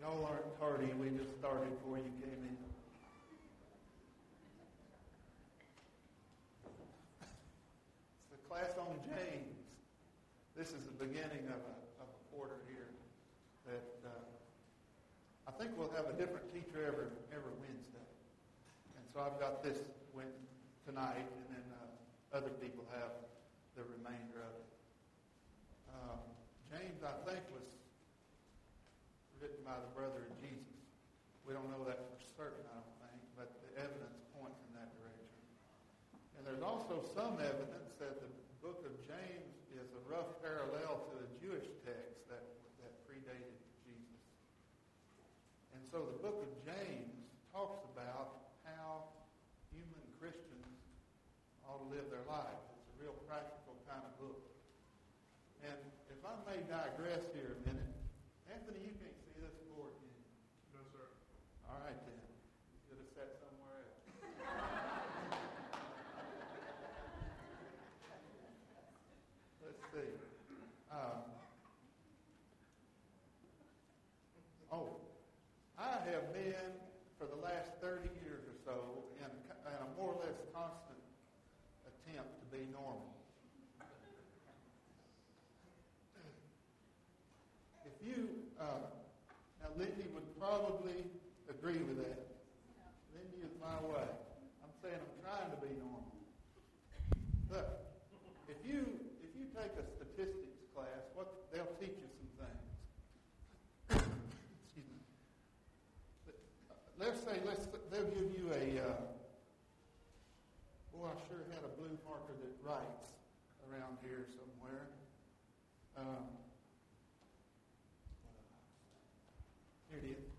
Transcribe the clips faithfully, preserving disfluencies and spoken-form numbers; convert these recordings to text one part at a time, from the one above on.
Y'all aren't tardy. We just started before you came in. It's the class on James. This is the beginning of a, of a quarter here that uh, I think we'll have a different teacher every, every Wednesday. And so I've got this win tonight, and then uh, other people have the remainder of it. Uh, James, I think, was written by the brother of Jesus. We don't know that for certain, I don't think, but the evidence points in that direction. And there's also some evidence that the book of James is a rough parallel to a Jewish text that, that predated Jesus. And so the book of James talks about how human Christians ought to live their life. It's a real practical kind of book. And if I may digress here a minute, Anthony, you can't see this board, can you? No, sir. All right, then. You should have sat somewhere else. Let's see. Um, oh, I have been, for the last thirty years or so, in a, in a more or less constant attempt to be normal. If you, uh, now Lindy would probably agree with that. Lindy is my way. I'm saying I'm trying to be normal. But if you if you take a statistics class, what they'll teach you some things. Excuse me. Let's say let's they'll give you a. Uh, boy, I sure had a blue marker that writes around here somewhere. Um, Here it is.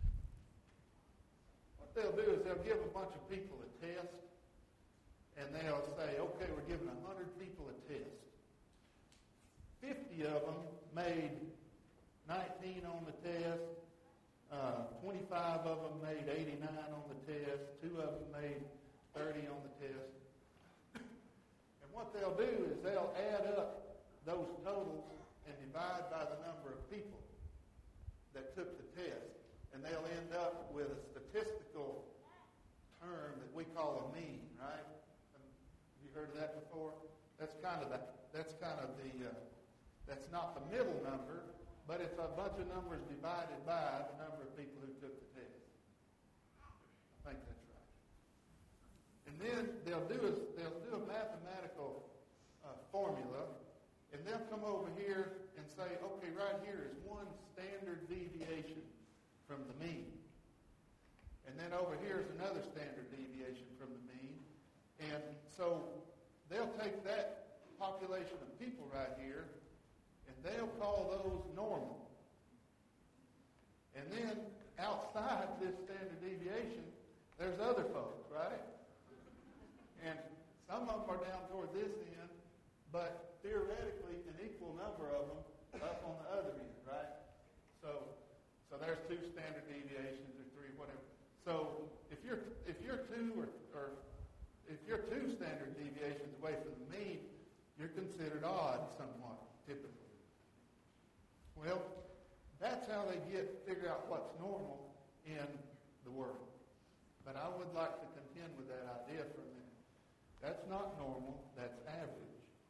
What they'll do is they'll give a bunch of people a test, and they'll say, okay, we're giving one hundred people a test. fifty of them made nineteen on the test. Uh, twenty-five of them made eighty-nine on the test. Two of them made thirty on the test. And what they'll do is they'll add up those totals and divide by the number of people that took the test, and they'll end up with a statistical term that we call a mean, right? Have you heard of that before? That's kind of the, that's kind of the, uh, that's not the middle number, but it's a bunch of numbers divided by the number of people who took the test. I think that's right. And then they'll do is they'll do a mathematical uh, formula, and they'll come over here and say, okay, right here is one standard deviation from the mean. And then over here is another standard deviation from the mean. And so they'll take that population of people right here, and they'll call those normal. And then outside this standard deviation, there's other folks, right? And some of them are down toward this end, but theoretically an equal number of them up on the other end, right? So, so there's two standard deviations or three, whatever. So if you're if you're two or, or if you're two standard deviations away from the mean, you're considered odd somewhat, typically. Well, that's how they get figure out what's normal in the world. But I would like to contend with that idea for a minute. That's not normal, that's average.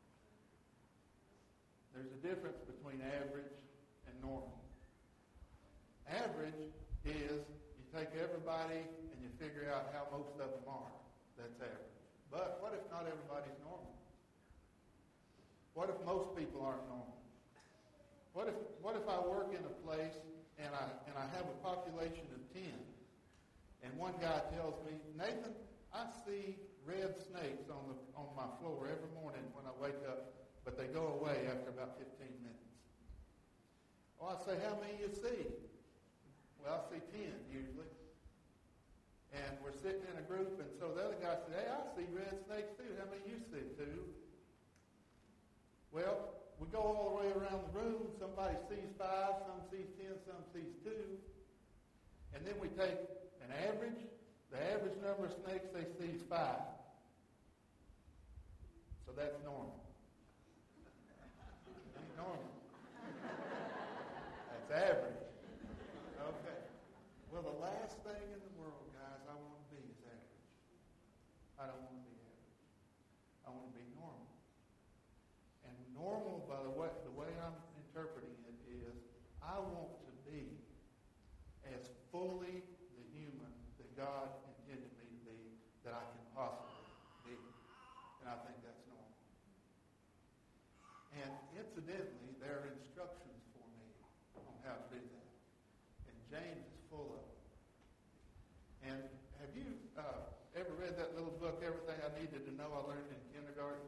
There's a difference between average and normal. Average is you take everybody and you figure out how most of them are. That's average. But what if not everybody's normal? What if most people aren't normal? What if what if I work in a place and I and I have a population of ten, and one guy tells me, Nathan, I see red snakes on the on my floor every morning when I wake up, but they go away after about fifteen minutes. Well, I say, how many you see? Well, I see ten usually. And we're sitting in a group, and so the other guy said, hey, I see red snakes too. How many you see? Two. Well, we go all the way around the room. Somebody sees five, some sees ten, some sees two. And then we take an average. The average number of snakes they see is five. So that's normal. It ain't normal. That's average. Okay. know, the last thing in the world, guys, I want to be is average. I don't want to be average. I want to be normal. And normal, by the way, the way I'm interpreting it is, I want to be as fully the human that God intended me to be that I can possibly be. And I think that's normal. And incidentally, there are instructions for me on how to do that. And James is full of them. And have you uh, ever read that little book, Everything I Needed to Know I Learned in Kindergarten?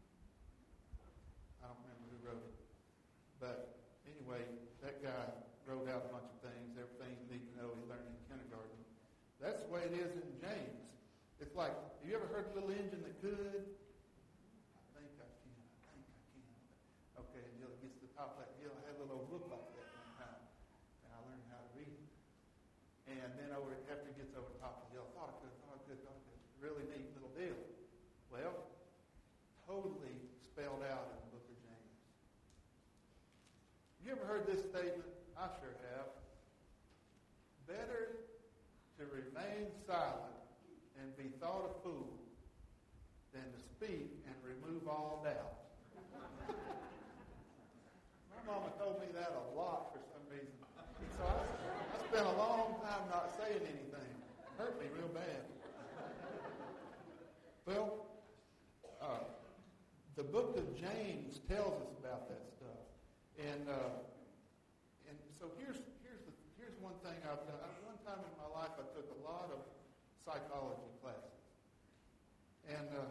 I don't remember who wrote it. But anyway, that guy wrote out a bunch of things, everything you need to know he learned in kindergarten. That's the way it is in James. It's like, have you ever heard of a little engine that could? I think I can, I think I can. Okay, until it gets to the top of that hill. I had a little old book like that one time, and I learned how to read it. And then over after it gets over the top of the hill, I thought I could, thought I could, thought I could. Really neat little deal. Well, totally spelled out in the book of James. You ever heard this statement? I sure have. Better to remain silent and be thought a fool than to speak and remove all doubt. My mama told me that a lot for some reason. So I, I spent a long time not saying anything. It hurt me real bad. Well, uh, the book of James tells us about that stuff. And uh, and so here's here's the here's one thing I've done. One time in my life, I took a lot of psychology classes, and uh,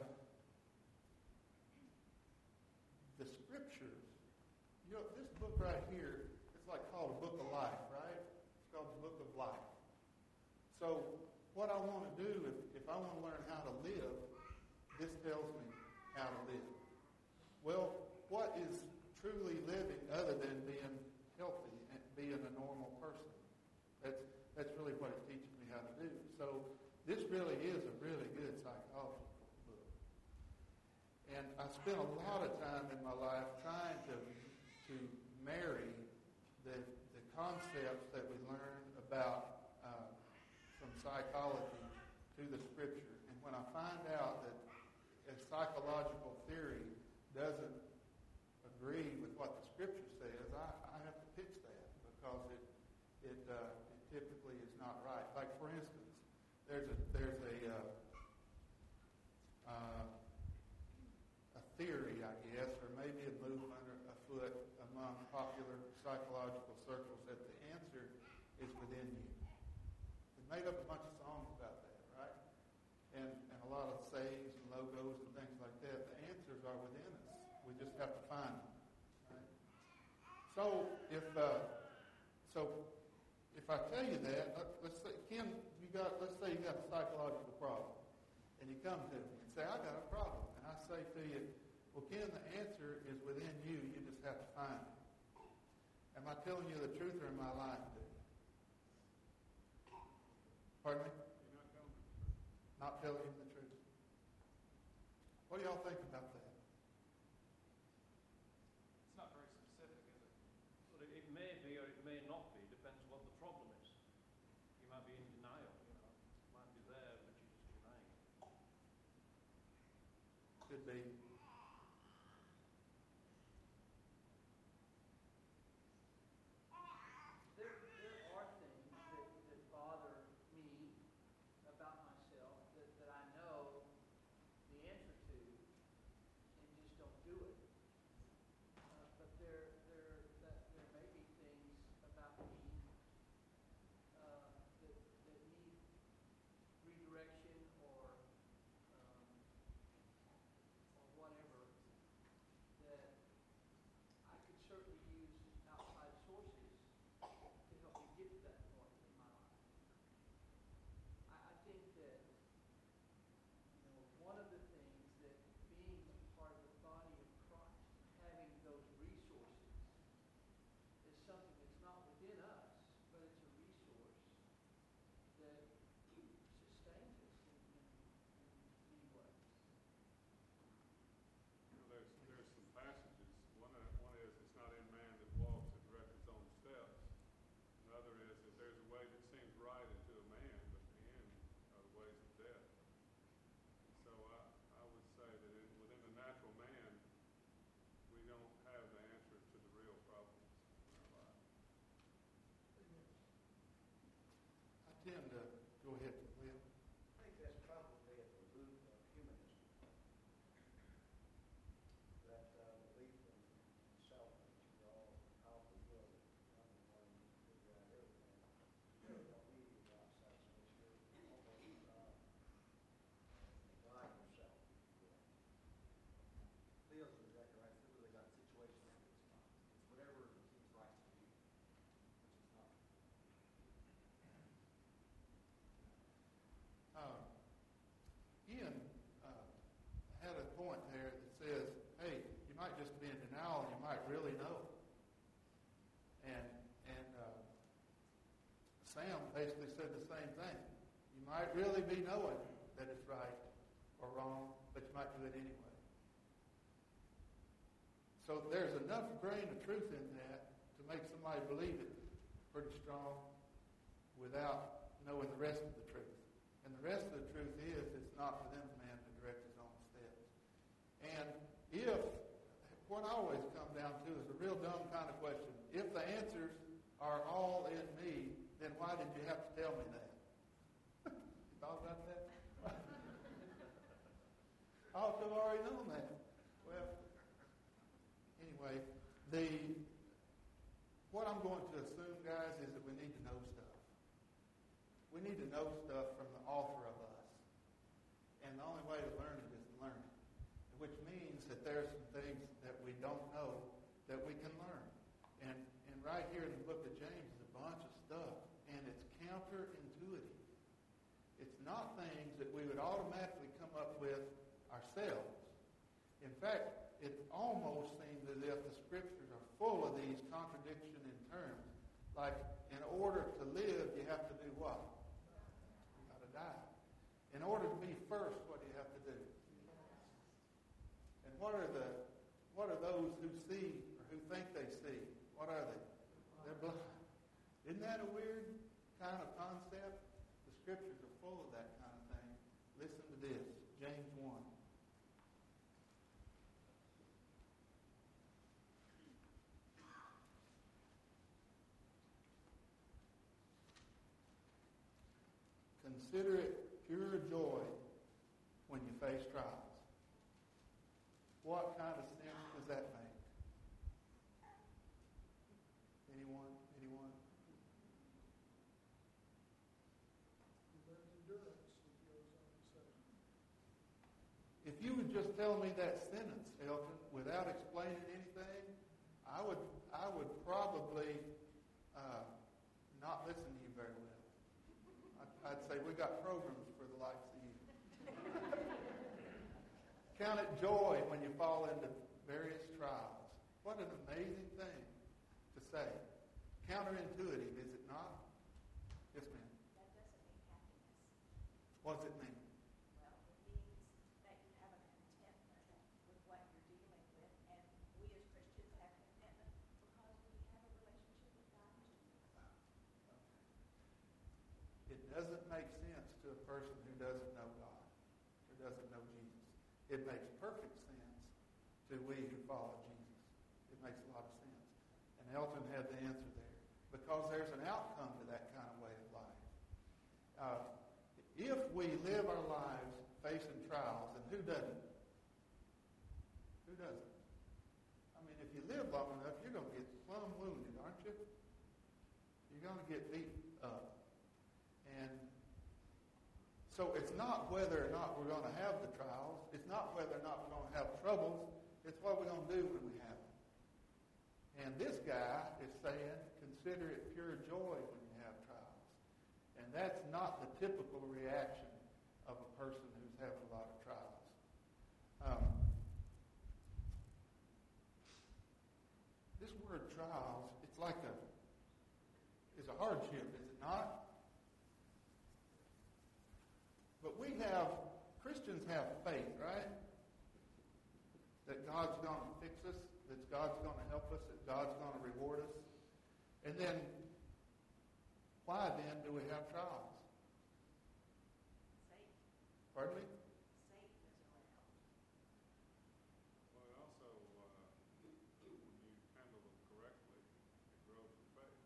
the scriptures. You know, this book right here, it's like called a book of life, right? It's called the book of life. So what I want to do, if, if I want to learn how to live, this tells me how to live. Well, what is truly living other than being healthy and being a normal person? That's that's really what it teaches me how to do. So this really is a really good psychology book. And I spent a lot of time in my life trying to to marry the the concepts that we learn about uh, from psychology to the scripture. And when I find out that a psychological theory doesn't agree with what the scripture says, I, I have to fix that because it it, uh, it typically is not right. Like for instance, there's a there's a uh, uh, a theory, I guess, or maybe a movement or afoot among popular psychological circles that the answer is within you. We made up a bunch of songs about that, right? And and a lot of sayings and logos and things like that. The answers are within us. We just have to find them. Right? So if uh, so, if I tell you that, let, let's say Ken, you got let's say you got a psychological problem, and you come to me and say, I got a problem, and I say to you, well, Ken, the answer is within you. You just have to find it. Am I telling you the truth, or am I lying to you? Pardon me? You're not telling me. Not telling you the truth. What do y'all think about that? It's not very specific, is it? Well, it, it may be or it may not be. Depends what the problem is. You might be in denial, you know. It might be there, but you're just denying it. Could be. There, there are things that, that bother me about myself that, that I know the answer to and just don't do it. Uh, but there, there, that, there may be things about me uh, that, that need redirection or, um, or Sam basically said the same thing. You might really be knowing that it's right or wrong, but you might do it anyway. So there's enough grain of truth in that to make somebody believe it pretty strong without knowing the rest of the truth. And the rest of the truth is it's not for them man to direct his own steps. And if, what I always come down to is a real dumb kind of question. If the answers are all in me, then why did you have to tell me that? You thought about that? I ought to have already known that. Well, anyway, the what I'm going to assume, guys, is that we need to know stuff. We need to know stuff from the author of us. And the only way to learn it is to learn it. Which means that there are some things that we don't know that we can learn. And and right here in the book of James is a bunch of stuff. And it's counterintuitive. It's not things that we would automatically come up with ourselves. In fact, it almost seems as if the scriptures are full of these contradiction in terms. Like, in order to live, you have to do what? You got to die. In order to be first, what do you have to do? And what are the what are those who see or who think they see? What are they? They're blind. Isn't that a weird kind of concept? The scriptures are full of that kind of thing. Listen to this, James one. Consider it pure joy when you face trials. What kind of sense does that make? Anyone? Anyone? If you would just tell me that sentence, Elton, without explaining anything, I would I would probably uh, not listen to you very well. I'd, I'd say we got programs for the likes of you. Count it joy when you fall into various trials. What an amazing thing to say. Counterintuitive, is it not? Yes, ma'am. That doesn't mean happiness. What does it mean? Well, it means that you have a contentment with what you're dealing with, and we as Christians have contentment because we have a relationship with God. It doesn't make sense to a person who doesn't know God or doesn't know Jesus. It makes perfect sense to we who follow Jesus. It makes a lot of sense. And Elton had the answer there. Because there's an outcome to that kind of way of life. Uh, if we live our lives facing trials, and who doesn't? Who doesn't? I mean, if you live long enough, you're going to get plumb wounded, aren't you? You're going to get beat up. And so it's not whether or not we're going to have the trials. It's not whether or not we're going to have troubles. It's what we're going to do when we have them. And this guy is saying, consider it pure joy when you have trials. And that's not the typical reaction of a person who's having a lot of trials. Um, this word trials, it's like a, it's a hardship, is it not? But we have, Christians have faith, right? That God's going to fix us, that God's going to help us, that God's going to reward us. And then, why then do we have trials? Satan. Pardon me? Satan is around. Well, also, uh, when you handle them correctly, it grows in faith.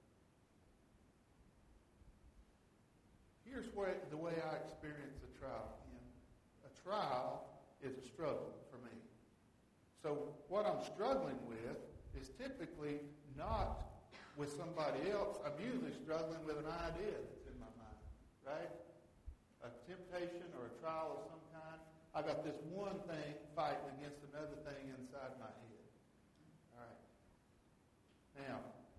Here's where, the way I experience a trial. Ian. A trial is a struggle for me. So what I'm struggling with is typically not with somebody else. I'm usually struggling with an idea that's in my mind, right? A temptation or a trial of some kind. I got this one thing fighting against another thing inside my head. All right. Now,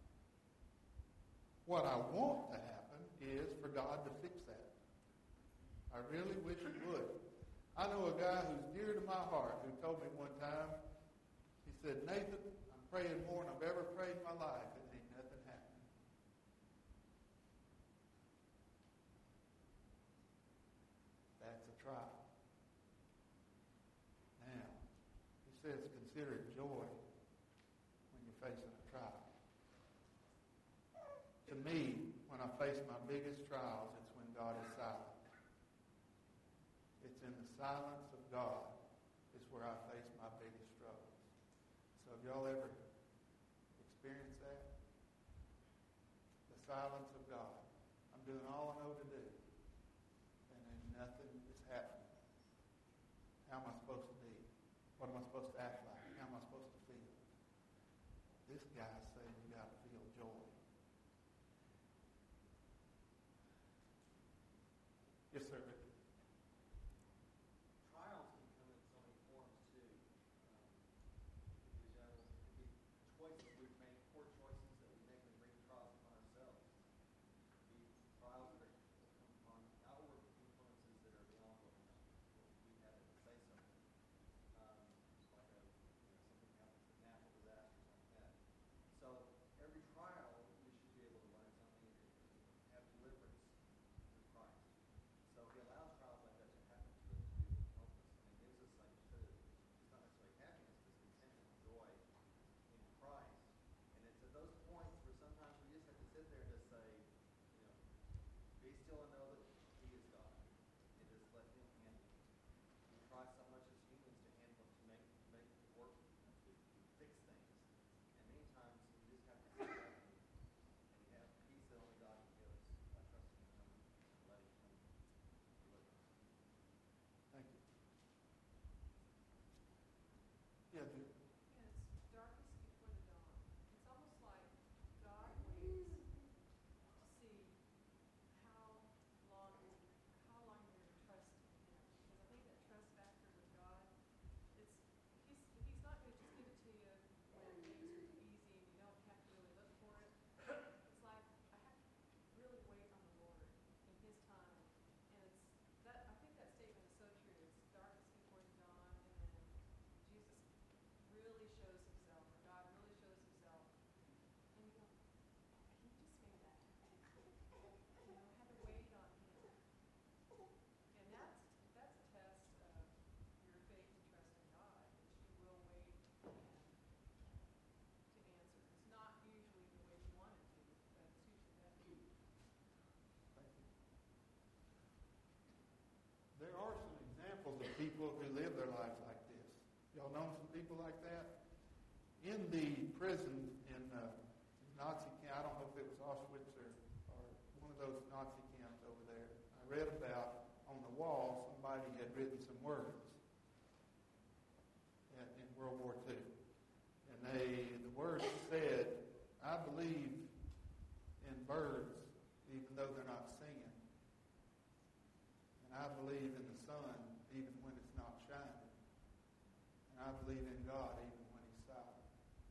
what I want to happen is for God to fix that. I really wish He would. I know a guy who's dear to my heart who told me one time, he said, Nathan, I'm praying more than I've ever prayed in my life, and ain't nothing happening. consider it joy when you're facing a trial. To me, when I face my biggest trials, it's when God is silent. It's in the silence of God is where I face my biggest struggles. So have y'all ever experienced that? The silence of God. I'm doing all I know to do, and then nothing is happening. How am I supposed to be? What am I supposed to act like? How am I supposed to feel? This guy's saying you got to feel joy. Yes, sir. Victor. Trials can come in so many forms too. Um, it could be choices we've made, poor choices that we make and bring trials upon ourselves. It could be trials that are come upon outward influences that are beyond what we, what we have to say something. Um, like a, you know, something happens, a natural disaster, something like that. So every trial we should be able to learn something and have deliverance through Christ. So he allows trials like that to happen to us to be able to help us. And it gives us like to, it's not necessarily happiness, but it's contentment and joy in Christ. And it's at those points where sometimes we just have to sit there and just say, you know, be still and know that he is God. And just let him handle it. We try so much as humans to handle to make to make it work, to, to fix things. And many times we just have to sit back and, and have peace that only God can give us by trusting him and letting him deliver us. Thank you. Yeah, Judy. And it's darkest before the dawn. It's almost like God waits to see how long how long you're going to trust in him. Because I think that trust factor with God, it's he's he's not going to just give it to you when things are easy and you don't have to really look for it. It's like I have to really wait on the Lord in his time. And it's that I think that statement is so true. It's darkest before the dawn, and then Jesus really shows himself, or God really shows himself. And you go, he just made that happen. You know, have to wait on him. And that's that's a test of your faith and trust in God, that you will wait for him to answer. It's not usually the way you want it to, but it's usually better. Thank you. There are some examples of people who live their lives like this. Y'all know some people like that? In the prison in uh, Nazi camp, I don't know if it was Auschwitz or, or one of those Nazi camps over there, I read about on the wall somebody had written some words in, in World War Two. And they, the words said, I believe in birds even though they're not singing. And I believe in the sun even when it's not shining. And I believe in God even when he's silent.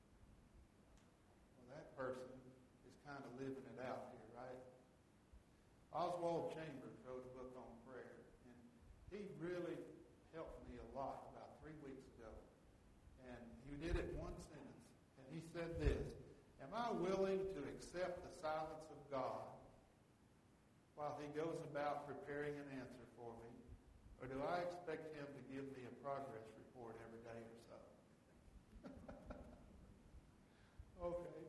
Well, that person is kind of living it out here, right? Oswald Chambers wrote a book on prayer. And he really helped me a lot about three weeks ago. And he did it in one sentence. And he said this, am I willing to accept the silence of God while he goes about preparing an answer for me? Or do I expect him to give me a progress report every day or so? Okay.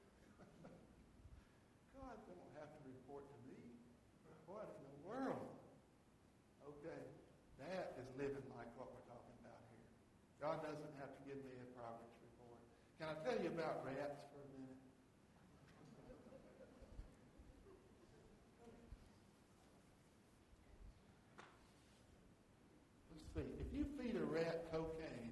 God don't have to report to me. What in the world? Okay. That is living like what we're talking about here. God doesn't have to give me a progress report. Can I tell you about rats for a minute? Let's see. If you feed a rat cocaine,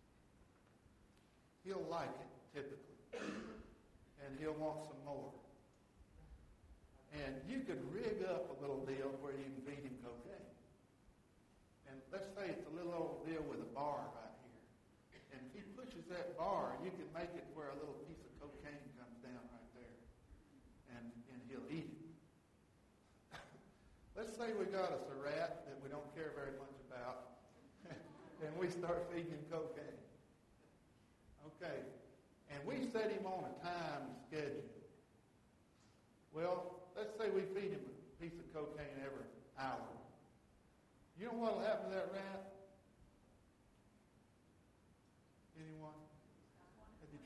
he'll like it, typically. And he'll want some more. And you could rig up a little deal where you can feed him cocaine. And let's say it's a little old deal with a bar right here. And if he pushes that bar, you can make it where a little piece of cocaine comes down right there. And, and he'll eat it. Let's say we got us a rat that we don't care very much about. And we start feeding him cocaine. Okay. And we set him on a time schedule. Well, let's say we feed him a piece of cocaine every hour. You know what will happen to that rat? Anyone?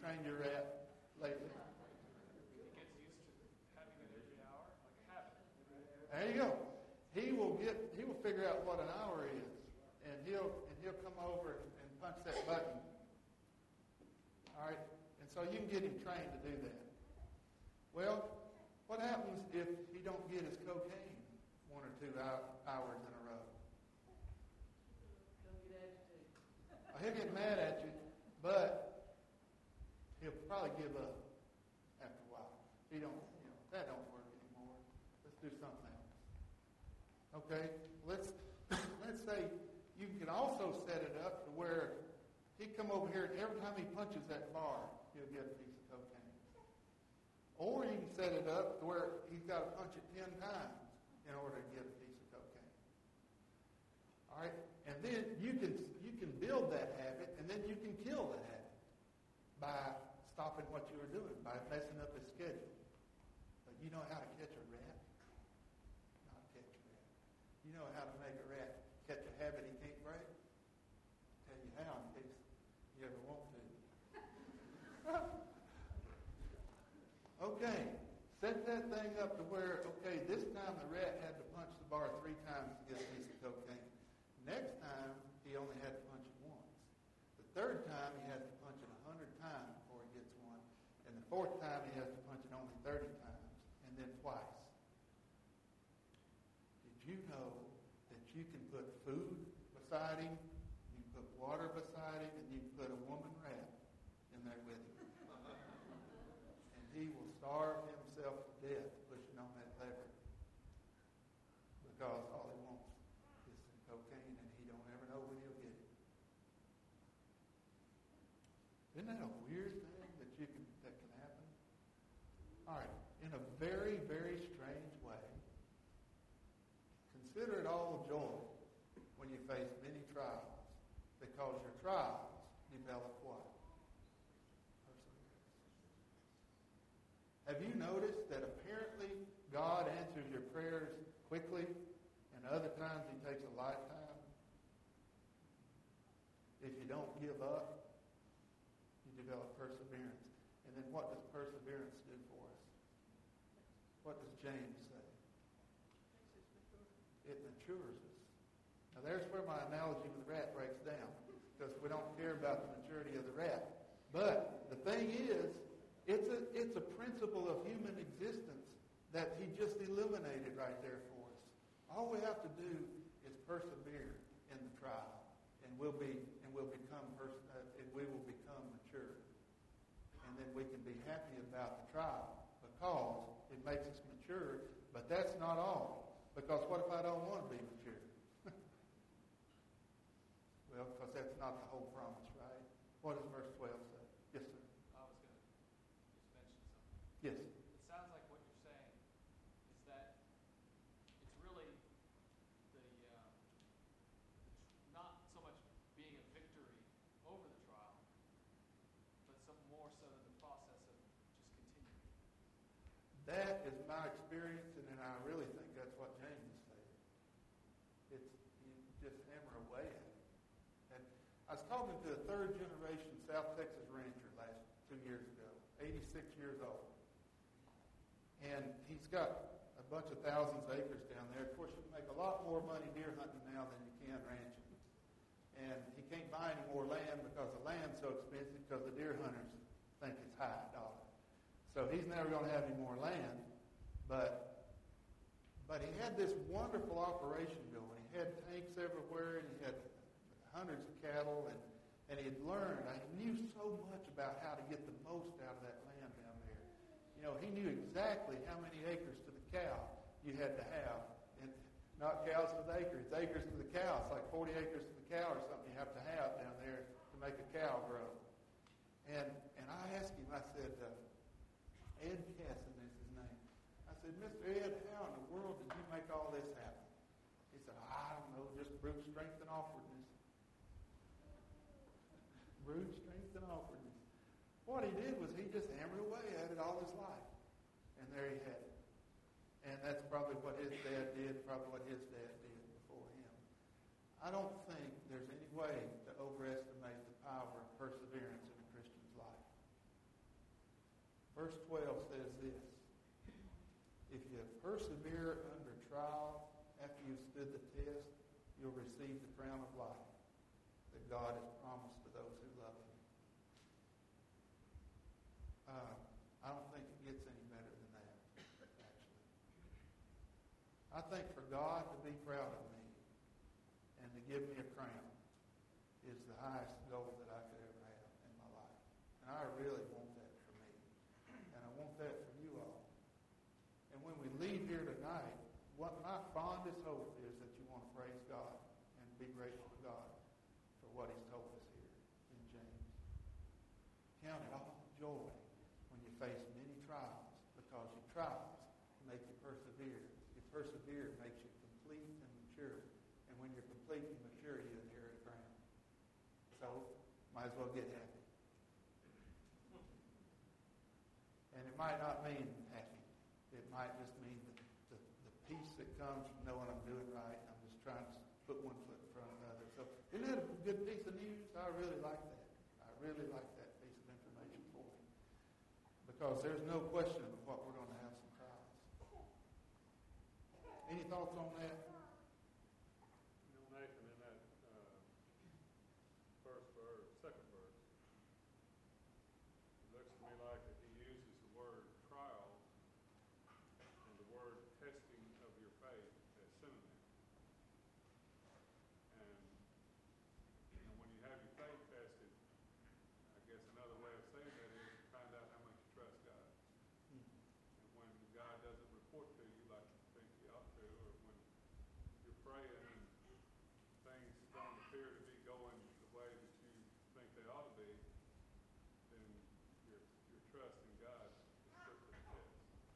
trained your rat lately? He gets used to having it every hour, like a habit. There you go. He will get. He will figure out what an hour is, and he'll and he'll come over and punch that button. All right, and so you can get him trained to do that. Well, what happens if he don't get his cocaine one or two hours in a row? He'll get agitated. He'll get mad at you, but he'll probably give up after a while. He don't, you know, that don't work anymore. Let's do something else. Okay, let's let's say you can also set it up to where he come over here and every time he punches that bar, he'll get a piece of cocaine. Or you can set it up to where he's got to punch it ten times in order to get a piece of cocaine. All right, and then you can you can build that habit, and then you can kill that habit by stopping what you were doing, by messing up his schedule. But you know how to catch a rat? Not catch a rat. You know how to make a rat catch a habit he can't break? I'll tell you how in case you ever want to. Okay, set that thing up to where, okay, this time the rat had to punch the bar three times to get a piece of cocaine. Next time, he only had to punch it once. The third time, he has to punch it a hundred times before he gets one. And the fourth time, he has to punch it only thirty times, and then twice. Did you know that you can put food beside him, you can put water beside him, and you can put a woman rat in there with him? And he will starve himself to death pushing on that lever because all he wants is some cocaine, and he don't ever know when he'll get it. Isn't that a weird thing that you can that can happen? All right, in a very, very strange way, consider it all joy when you face many trials, because your trials develop what? Perseverance. Have you noticed that apparently God answers your prayers quickly, and other times he takes a lifetime? If you don't give up, you develop perseverance. And then what does perseverance do for us? What does James say? It matures us. Now there's where my analogy with the rat breaks down, because we don't care about the maturity of the rat. But the thing is, it's a it's a principle of human existence that he just eliminated right there for us. All we have to do is persevere in the trial, and we'll be and we'll become pers- uh, and we will become mature, and then we can be happy about the trial because it makes us mature. But that's not all, because what if I don't want to be mature? Well, because that's not the whole promise, right? What does verse twelve say? Yes, sir. I was going to just mention something. Yes. It sounds like what you're saying is that it's really the, uh, the tr- not so much being a victory over the trial, but some more so than the process of just continuing. That is my experience, and then I really think that's what James is saying. It's you just hammer away at it. And I was talking to a third generation South Texas rancher last two years ago, eighty-six years old. And he's got a bunch of thousands of acres down there. Of course, you can make a lot more money deer hunting now than you can ranching. And he can't buy any more land because the land's so expensive because the deer hunters think it's high dollar. So he's never going to have any more land. But but he had this wonderful operation going. He had tanks everywhere, and he had hundreds of cattle, and, and he had learned, he knew so much about how to get the most out of that land down there. You know, he knew exactly how many acres to the cow you had to have. And not cows to the acre, it's acres to the cow. It's like forty acres to the cow or something you have to have down there to make a cow grow. And and I asked him, I said, uh, Ed Casson is his name. I said, Mister Ed, how in the world did you make all this happen? He said, I don't know, just brute strength and awkwardness. Brute strength and awkwardness. What he did was he just hammered away at it all his life. And there he had it. And that's probably what his dad did, probably what his dad did before him. I don't think there's any way to overestimate the power of perseverance in a Christian's life. Verse twelve says this: if you persevere under trial after you've stood the test, you'll receive the crown of life that God has promised to those who love Him. Uh, I don't think it gets any better than that, actually. I think for God to be proud of me and to give me a crown is the highest goal that I could ever have in my life. And I really want that for me. And I want that for you all. And when we leave here tonight, what my fondest hope is that you want to praise God and be grateful to God for what He's told us here in James. Count it all joy when you face many trials, because your trials make you persevere. Your persevere makes you complete and mature. And when you're complete and mature, you inherit a crown. So, might as well get happy. And it might not mean happy. It might just mean the, the, the peace that comes from knowing I'm doing right. I'm just trying to put one foot in front of the other. So, isn't that a good piece of news? I really like that. I really like that piece of information for me. Because there's no question of what we're going to have some trials. Any thoughts on that? You know, Nathan, in that uh, first verse, second verse, it looks to me like that he uses the word trials and the word testing of your faith as synonyms. And, you know, when you have your faith tested, I guess another way of saying that is to find out how much you trust God. And when God doesn't report to you like you think He ought to, or when you're praying and things don't appear to be going the way that you think they ought to be, then your your trust in God is put to the test.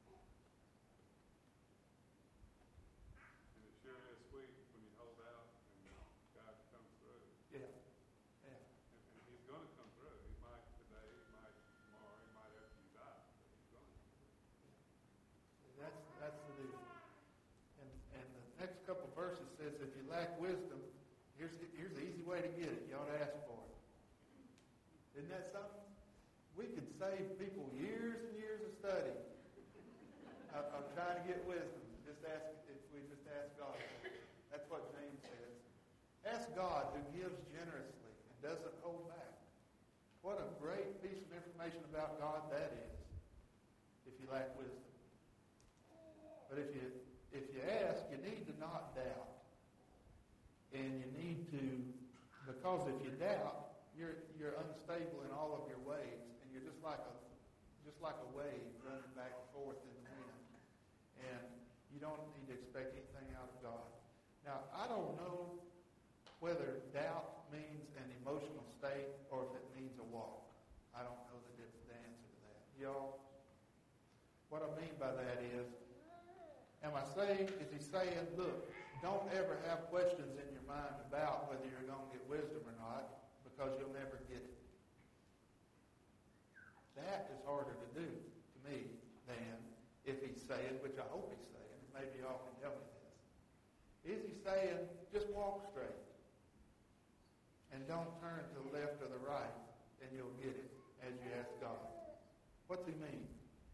And it sure is sweet when you hold out and God comes through. Yeah. Yeah. And, and He's going to come through. He might today, He might tomorrow, He might after you die, but He's going to come through. That's that's the deal. And and the next couple verses says, if you lack wisdom, here's the, here's the easy way to get it. You ought to ask for it. Isn't that something? We could save people years and years of study of, of trying to get wisdom. Just ask if we just ask God. That's what James says. Ask God, who gives generously and doesn't hold back. What a great piece of information about God that is, if you lack wisdom. But if you if you ask, you need to not doubt. And you need to, because if you doubt, you're you're unstable in all of your ways, and you're just like a just like a wave running back and forth in the wind. And you don't need to expect anything out of God. Now, I don't know whether doubt means an emotional state or if it means a walk. I don't know the, the answer to that. Y'all, what I mean by that is, am I saying, is he saying, look, don't ever have questions in your mind about whether you're going to get wisdom or not, because you'll never get it. That is harder to do to me than if he's saying, which I hope he's saying, and maybe y'all can tell me this. Is he saying, just walk straight and don't turn to the left or the right, and you'll get it as you ask God? What's he mean?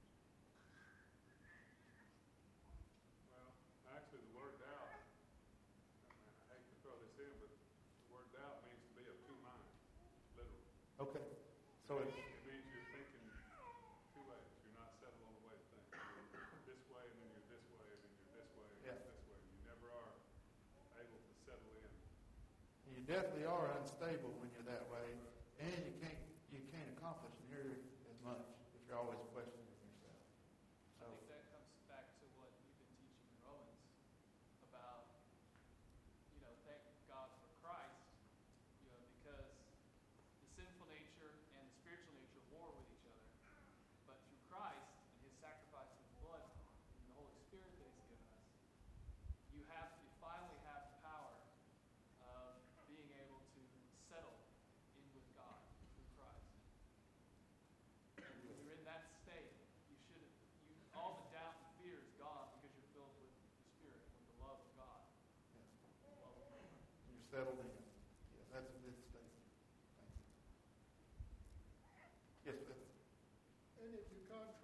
Well, actually, the word doubt, I hate to throw this in, but the word doubt means to be of two minds, literally. Okay. So It it, means, it means you're thinking two ways. You're not settled on the way to think. You're this way, and then you're this way, and then you're this way, and Yeah. you're this way. You never are able to settle in. you definitely are unstable when you're that way, and you can't you can't accomplish near as much if you're always questioning yourself. So, I think that comes back to what you've been teaching in Romans about, you know, thank God for Christ, you know, because the sinful nature and the spiritual nature war with each other. But through Christ and His sacrifice of His blood and the Holy Spirit that He's given us, you have you finally have the power of being able to settle in with God through Christ. And when you're in that state, you should you all the doubt and fear is gone because you're filled with the Spirit, with the love of God. The love of God. you're settled in. Yeah, that's a good statement. Thank you. Yes, Bill. And if you contrast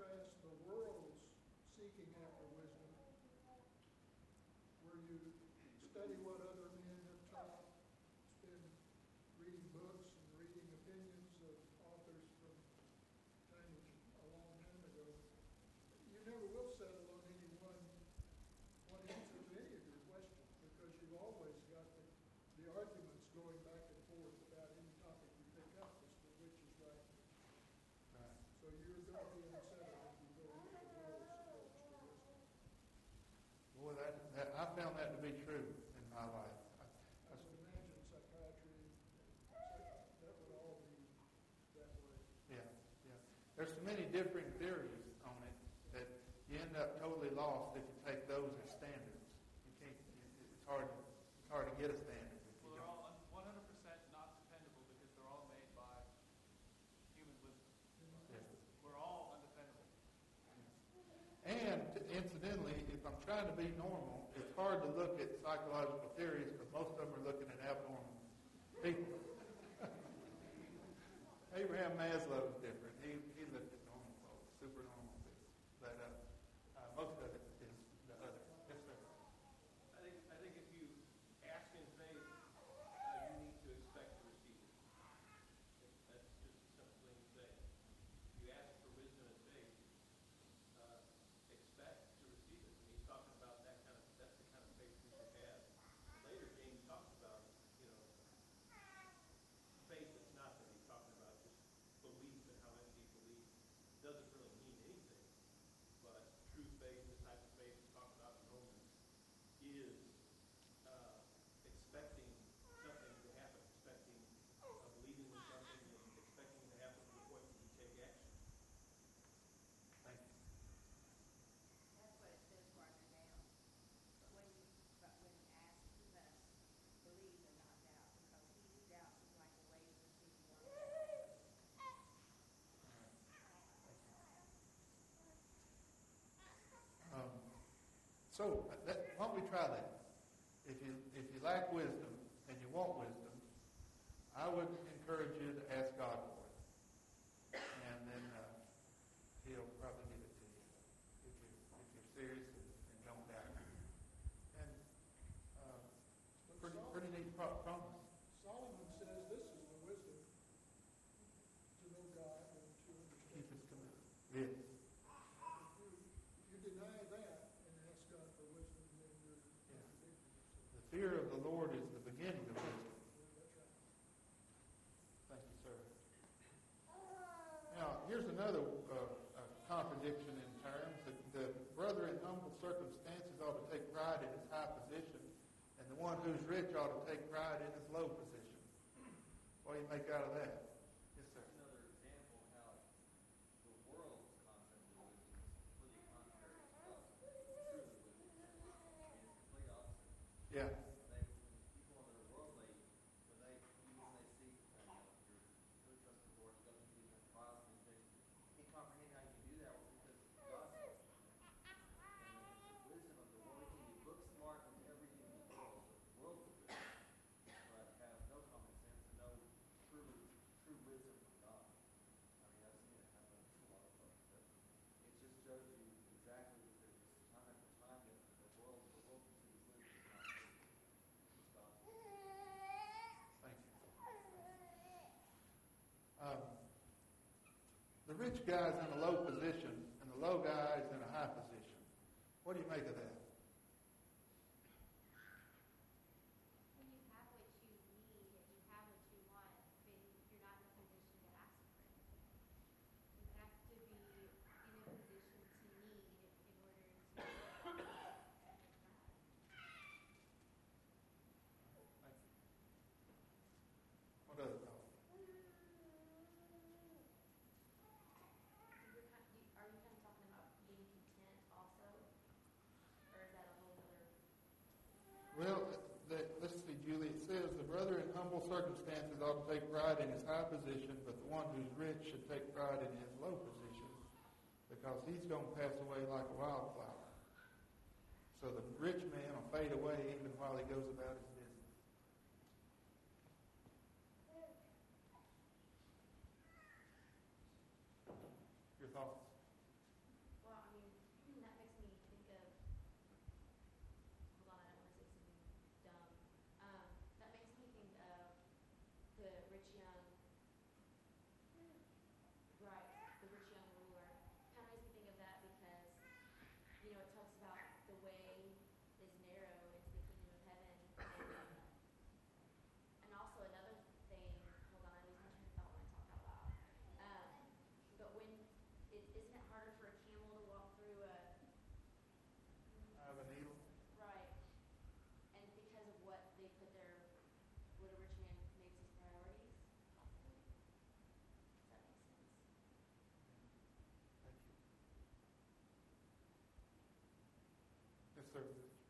study what other men have taught. It's been reading books and reading opinions of authors from time a long time ago. You never will settle on any one, one answer to any of your questions because you've always got the, the arguments going back and forth about any topic you pick up as to which is right. Right. So you're going to be unsettled if you go with the world's approach to wisdom. Boy, that, that I found that to be true in my life. I, I would imagine psychiatry, that would all be that way. yeah, yeah. There's so many different theories on it that you end up totally lost if you take those as standards. You can't. It's hard. It's hard to get a standard if you Well, they're don't. all un- one hundred percent not dependable because they're all made by human wisdom. Yeah. We're all undependable. And incidentally, if I'm trying to be normal, it's hard to look at psychological theories because most of them are looking at abnormal people. Abraham Maslow is different. He he looked at normal folks, super normal people. But uh, uh, most of it is the other. Yes, sir. I think, I think if you ask in faith, uh, you need to expect to receive it. That's just a simple thing to say. If you ask for wisdom and faith, uh, expect to receive it. And he's talking about that kind of, that's the kind of faith we should have. Later, James talks about, you know, faith that's not that he's talking about just belief and how many people believe. Doesn't really mean anything. But true faith, the type of faith we talk about in Romans, is uh, expecting something to happen, expecting, uh, believing in something and expecting it to happen to the point that you take action. Thank you. That's what it says farther down. But when you, but when you ask, you must believe and not doubt, because he who doubts is like a wave of the sea blown. Um, so uh, that, why don't we try that? If you if you lack wisdom and you want wisdom, I would encourage you to ask God for it, and then uh, He'll probably give it to you if you if you're serious and, and don't doubt. And uh, But pretty Solomon- pretty neat pro- promise. Solomon says this is the wisdom to know God and to understand Keep His His word. commandments. Yes. If you, if you deny that and ask God for wisdom, then you're Yeah. contradicting yourself. The fear of the Lord is the beginning of wisdom. That's right. Thank you, sir. Now, here's another uh, uh, contradiction in terms. The, the brother in humble circumstances ought to take pride in his high position, and the one who's rich ought to take pride in his low position. What do you make out of that? Yes, sir. Another example of how the world's concept of wisdom is completely contrary to God's truly wisdom. It's complete opposite. Yeah. They, people in the world, they, when they, even when they see, you know, you're really trust the Lord, you go through these different trials and things, you can't comprehend how you can do that because God's help. And the wisdom of the world, you can be book smart with everything in the world, but worldly wisdom, but have no common sense and no true, true wisdom from God. I mean, I've seen it happen to a lot of folks, but it just shows you exactly that there's time after time that the world, the world considers wisdom is not wisdom. It's gospel. Thank you. Um, the rich guy's in a low position, and the low guy's in a high position. What do you make of that? When you have what you need and you have what you want, then you're not in a position to ask for anything. You have to be in a position to need in order to make God. Thank you. What other thoughts? You're kind, you, are you kind of talking about being content also, or is that a whole other? Well, the, let's see, Julie. It says the brother in humble circumstances ought to take pride in his high position, but the one who's rich should take pride in his low position, because he's going to pass away like a wildflower. So the rich man will fade away even while he goes about his business. Your thoughts? Well, I mean, that makes me think of, hold on, I don't want to say something dumb, sir.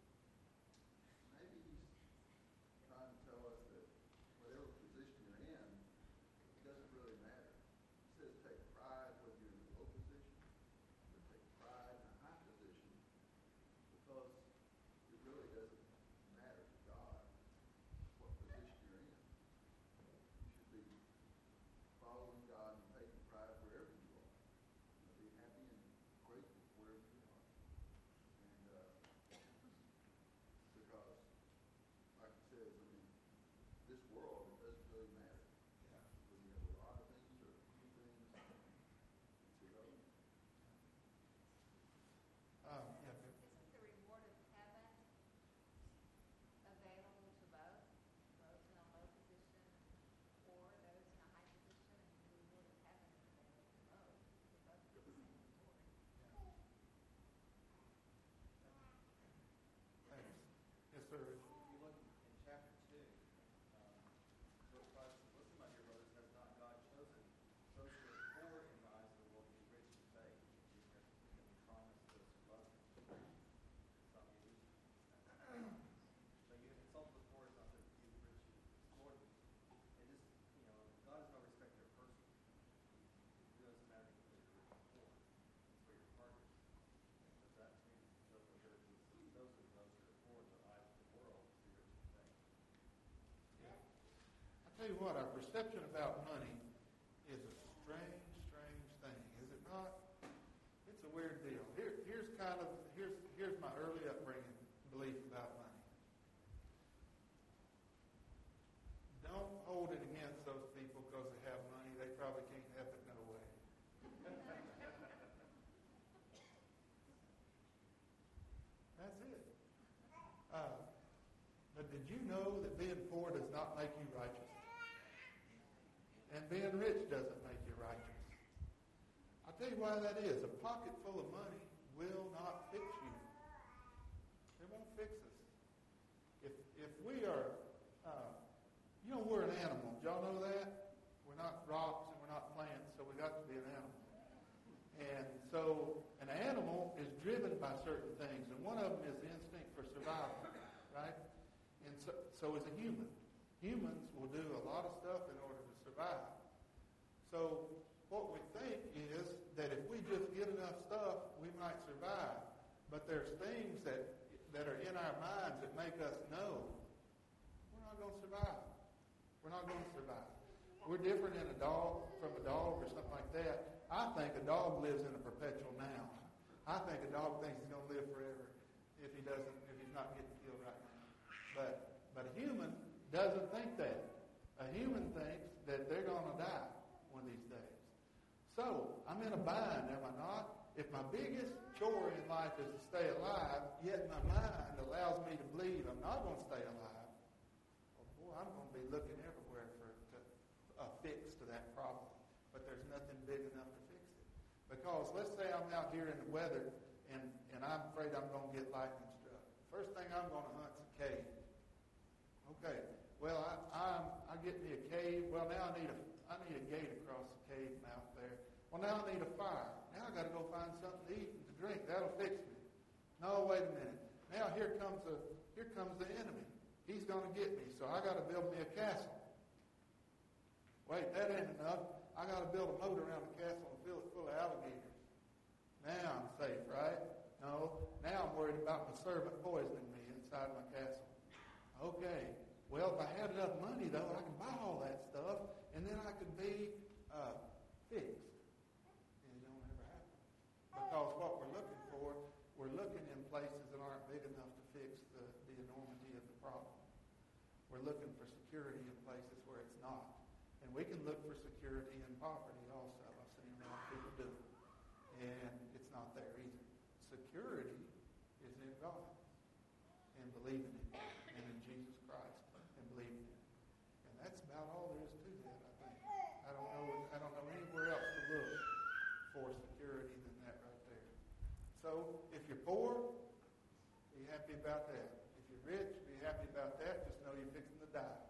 Maybe he's trying to tell us that whatever position you're in, it doesn't really matter. He says take pride whether you're in a low position or take pride in a high position, because it really doesn't matter to God what position you're in. You should be following God and taking pride wherever you are. You know, be happy and grateful wherever you are. And uh, because, like it says, I mean, this world, it doesn't really matter. Yeah. Whether you have a lot of things or a few things, it's irrelevant. Um, yeah, but Isn't the reward of heaven available to both, those in a low position or those in a high position? And the reward of heaven is available to both. They both get the same reward. thanks. Yes, sir. If you look in chapter two, um, verse five says, "Listen, my dear brothers, has not God chosen those who are poor in the eyes of the world to be rich in faith, and to be promised those who love Him?" Some you lose. So you insult the poor is not that you rich you extort them. And just, you know, God is no respecter of persons. It doesn't matter whether you're rich or poor. It's where your heart is. But that means those who are those are those who are poor in the eyes of the world to be rich in faith. Yeah. I tell you what, our perception about money is a strange, strange thing, is it not? It's a weird deal. Here, here's kind of here's here's my early upbringing belief about money. Don't hold it against those people because they have money. They probably can't help it no way. That's it. Uh, but did you know that being poor does not make you righteous? And being rich doesn't make you righteous. I'll tell you why that is. A pocket full of money will not fix you. It won't fix us. If if we are, uh, you know, we're an animal. Did y'all know that? We're not rocks and we're not plants, so we got to be an animal. And so an animal is driven by certain things, and one of them is the instinct for survival, right? And so, so is a human. Humans will do a lot of stuff in order to survive. So what we think is that if we just get enough stuff, we might survive. But there's things that that are in our minds that make us know we're not going to survive. We're not going to survive. We're different in a dog from a dog or something like that. I think a dog lives in a perpetual now. I think a dog thinks he's going to live forever if he doesn't, if he's not getting killed right now. But but a human doesn't think that. A human thinks that they're going to die one of these days. So I'm in a bind, am I not? If my biggest chore in life is to stay alive, yet my mind allows me to believe I'm not going to stay alive, well, boy, I'm going to be looking everywhere for to, a fix to that problem. But there's nothing big enough to fix it. Because let's say I'm out here in the weather and, and I'm afraid I'm going to get lightning struck. First thing I'm going to hunt's a cave. Okay, well, I, I'm, I get me a cave. Well, now I need a, I need a gate across the cave mouth there. Well, now I need a fire. Now I got to go find something to eat and to drink. That'll fix me. No, wait a minute. Now here comes a here comes the enemy. He's going to get me, so I got to build me a castle. Wait, that ain't enough. I got to build a moat around the castle and fill it full of alligators. Now I'm safe, right? No. Now I'm worried about my servant poisoning me inside my castle. Okay. Well, if I had enough money, though, I can buy all that stuff, and then I could be uh, fixed. And it don't ever happen. Because what we're looking for, we're looking in places that aren't big enough to fix the, the enormity of the problem. We're looking for security in places where it's not. And we can look for security in poverty also. I've seen a lot of people do it. And it's not there either. Security is in God and believing in Him and in Jesus Christ and believing in Him. And that's about all there is to that, I think. I don't know I don't know anywhere else to look for security than that right there. So if you're poor, be happy about that. If you're rich, be happy about that. Just know you're fixing to die.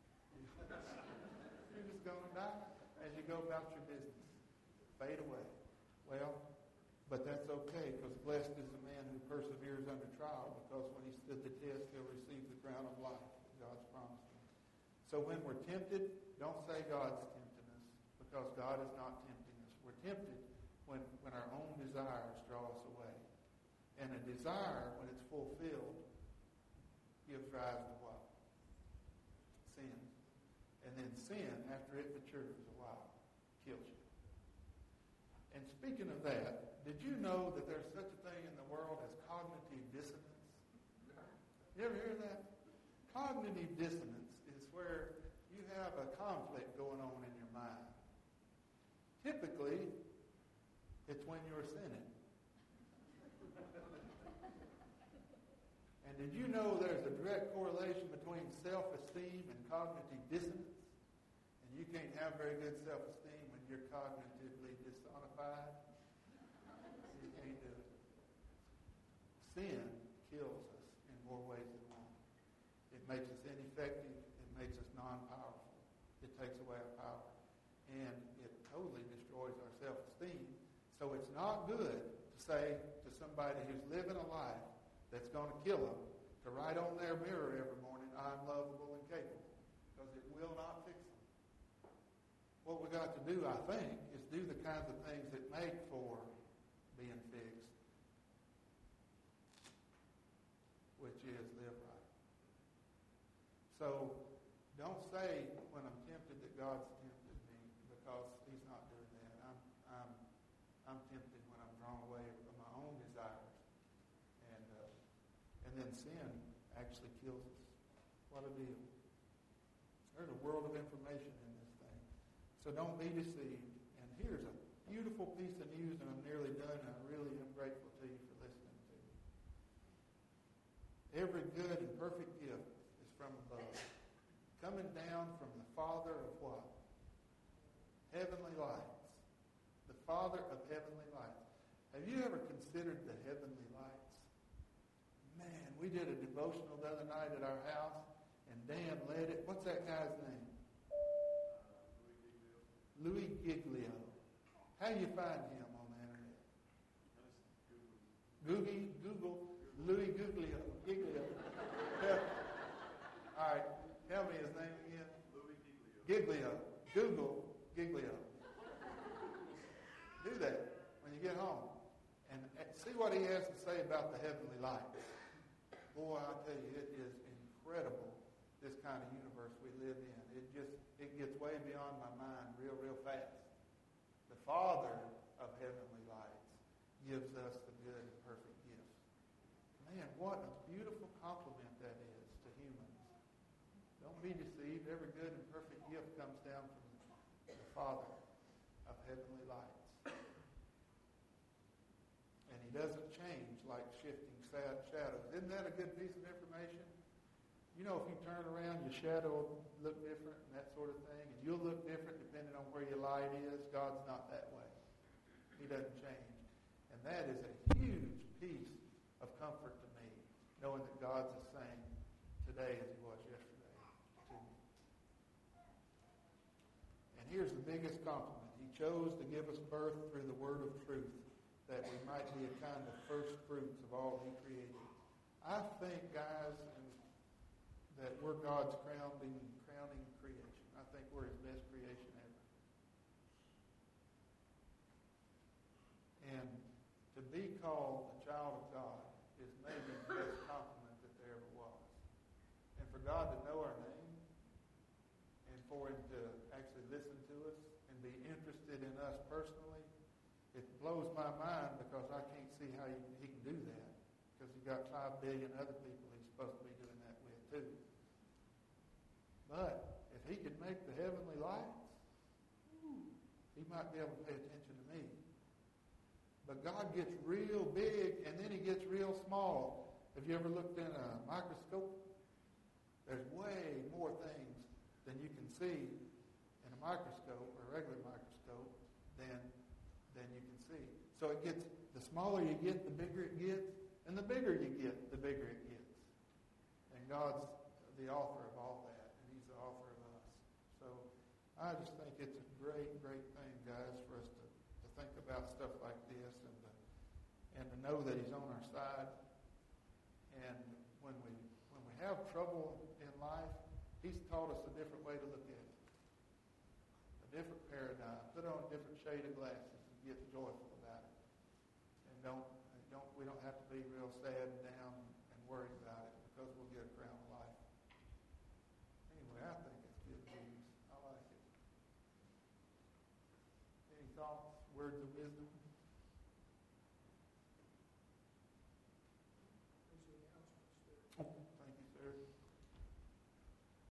You're just going to die as you go about your business. Fade away. Well, but that's okay, because blessed is the man who perseveres under trial, because when he stood the test, he'll receive the crown of life that God's promised him. So when we're tempted, don't say God's tempting us, because God is not tempting us. We're tempted when, when our own desires draw us away. And a desire, when it's fulfilled, gives rise to what? Sin. And then sin, after it matures a while, kills you. And speaking of that, did you know that there's such a thing in the world as cognitive dissonance? You ever hear that? Cognitive dissonance is where you have a conflict going on in your mind. Typically, it's when you're sinning. And did you know there's a direct correlation between self-esteem and cognitive dissonance? And you can't have very good self-esteem when you're cognitively dissonified. You can't do it. Sin kills us in more ways than one. It makes us ineffective. It makes us non-powerful. It takes away our power. And it totally destroys our self-esteem. So it's not good to say to somebody who's living a life that's going to kill them to write on their mirror every morning, I'm lovable and capable, because it will not fix them. What we got to do, I think, is do the kinds of things that make for being fixed, which is live right. So don't say when I'm tempted that God's tempted me, because he's not doing that. I'm, I'm, I'm tempted when I'm drawn away from my own desires. And, uh, and then sin actually kills us. What a deal. There's a world of information in this thing. So don't be deceived. And here's a beautiful piece of news, and I'm nearly done, and I really am grateful to you for listening to me. Every good and perfect gift is from above, coming down from the Father of what? Heavenly lights. The Father of heavenly lights. Have you ever considered the heavenly lights? Man, we did a devotional the other night at our house, and Dan led it. What's that guy's name? Louis Giglio. How do you find him on the internet? Googie, Google, Louis Giglio. Giglio. All right, tell me his name again. Louis Giglio. Giglio. Google Giglio. Do that when you get home. And see what he has to say about the heavenly lights. Boy, I tell you, it is incredible, this kind of universe we live in. It just, it gets way beyond my mind real, real fast. The Father of heavenly lights gives us the good and perfect gifts. Man, what a beautiful compliment that is to humans. Don't be deceived. Every good and perfect gift comes down from the Father of heavenly lights. And he doesn't change like shifting shadows. Isn't that a good piece of information? You know, if you turn around, your shadow will look different and that sort of thing, and you'll look different depending on where your light is. God's not that way. He doesn't change. And that is a huge piece of comfort to me, knowing that God's the same today as he was yesterday to me. And here's the biggest compliment. He chose to give us birth through the word of truth, that we might be a kind of first fruits of all he created. I think, guys, that we're God's crowning, crowning creation. I think we're his best creation ever. And to be called a child of God is maybe the best compliment that there ever was. And for God to know our name, and for him to actually listen to us and be interested in us personally, it blows my mind, because I can't see how he, he can do that, because he's got five billion other people he's supposed to be doing that with too. But if he could make the heavenly lights, he might be able to pay attention to me. But God gets real big, and then he gets real small. Have you ever looked in a microscope? There's way more things than you can see in a microscope, or a regular microscope, than than you can see. So it gets, the smaller you get, the bigger it gets, and the bigger you get, the bigger it gets. And God's the author of all that, and he's the author of us. So I just think it's a great, great thing, guys, for us to, to think about stuff like this, and to, and to know that he's on our side, And when we when we have trouble in life, He's taught us a different way to look at it, a different paradigm. Put on a different shade of glasses and get joyful about it. And don't don't we don't have to be real sad and down and worried about it because we'll get a crown of life. Anyway, I think it's good news. I like it. Any thoughts, words of wisdom?